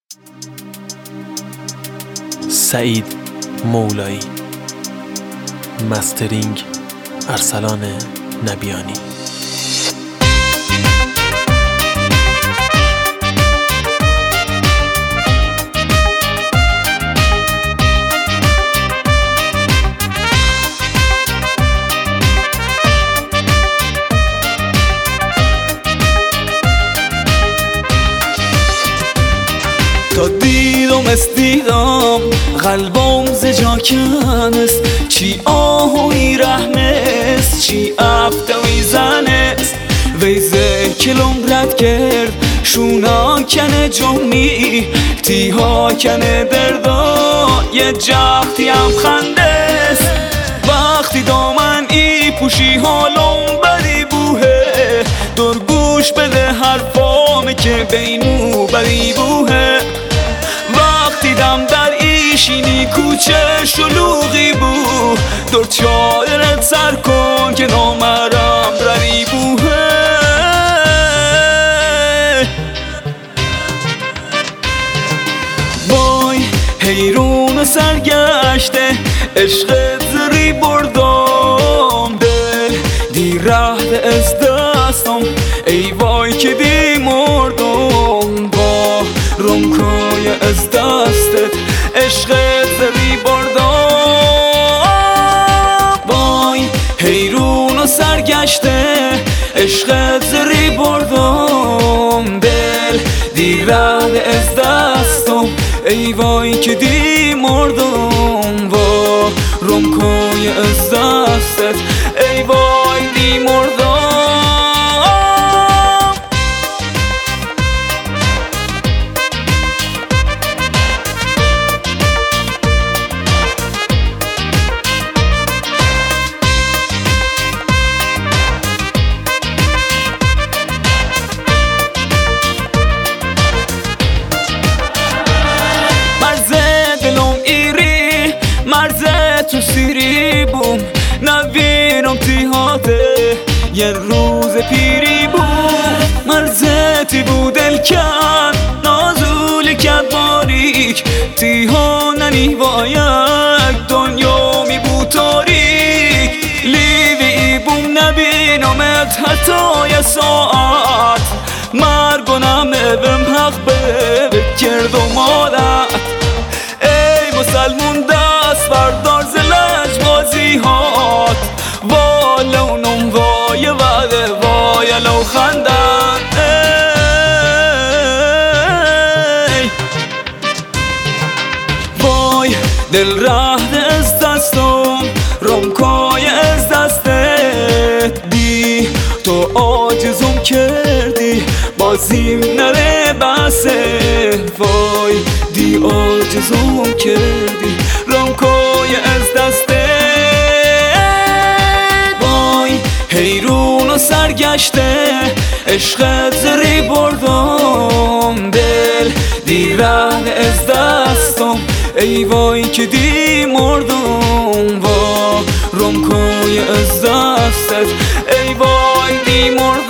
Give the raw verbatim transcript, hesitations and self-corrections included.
سعید مولایی، مسترینگ ارسلان نبیانی. تا دیدم استیدم قلبم ز جا کنست، چی آهوی رحمست چی افتوی زنست. ویزه کلم رد کرد شونا کنه جمعی، تیها کنه دردا یه جختی هم خندست. وقتی دامن ای پوشی حالم بدی بوه، دور گوش بده حرفامه که بینو بدی بوه. وقتی دم در ایشینی کوچه شلوغی بو، دور چایرت سر کن که نامرم ردی بوه. وای حیرون سرگشته عشقت زری بردم، دل دی رهد از دستم ای وای که دی مردم. با رمکای از دستت عشقت زری بردم. وای حیرون و سرگشته عشقت زری بردم، دل دی رهد از دستم ای وای که دی مردم. با رمکای از دستت ای وای دی مردم. مرزه تو سیری بوم نبینم تیهاته یه روز پیری بوم. مرزه تی بود دل کن نازولی کن باریک، تیها ننیوایک دنیا می بود تاریک. لیوی بوم نبینمت حتی یه ساعت، مرگونم بهم حق به کرد و مادت. ای مسلمون دست بردار ز لجبازی هات، والونم وای وعده وای لو خندن. ای وای دل رهد از دستم رمکای از دستت دی، تو عاجزم کردی بازیم نره بسه. وای دی عاجزم کردی رمکای از دسته. وای حیرون و سرگشته عشقت زری بردم، دل دی رهد از دستم ای وای که دی مردم. با رمکای از دستت ای وای دی مردم.